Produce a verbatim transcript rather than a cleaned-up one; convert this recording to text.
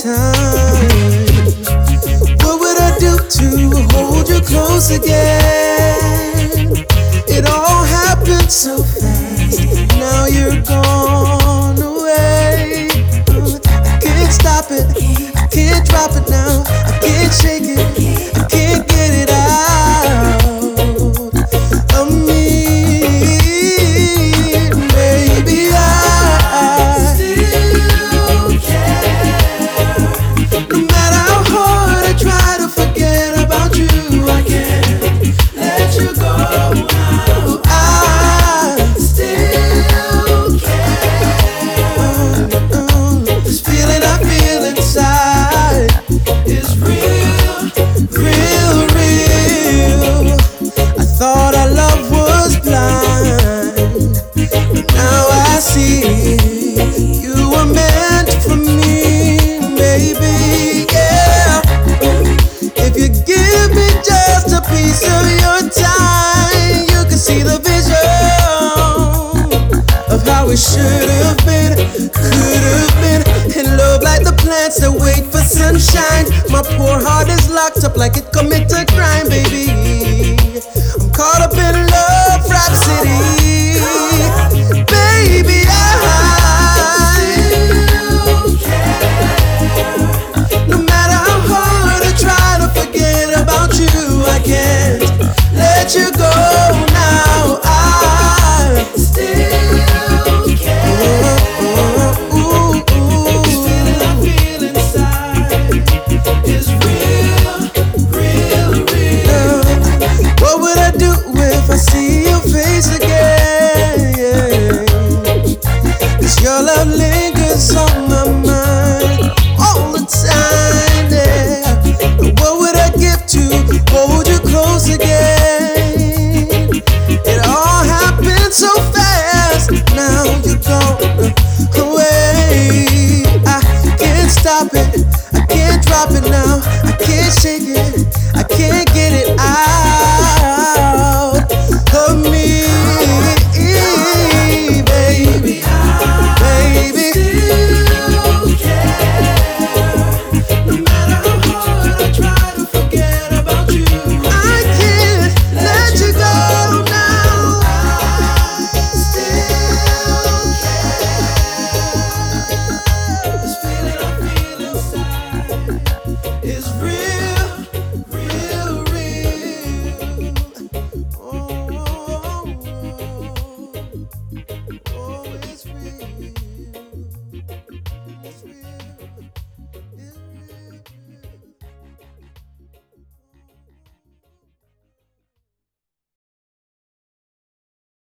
time. What would I do to hold you close again? It all happened so fast. Now you're gone away. I can't stop it. I can't drop it now. I can't shake it. I can't get it out of me. Baby, I still care. No matter how hard I try to forget about you, I can't let you go now. I still care. This feeling I feel inside is real, real, real. I thought our love was blind, but now I see you were meant for me, baby. Yeah. If you give me just a piece of your time, you can see the vision of how it should have been, could have been. And love like the plants that wait for sunshine. My poor heart is locked up like it commits a crime, baby.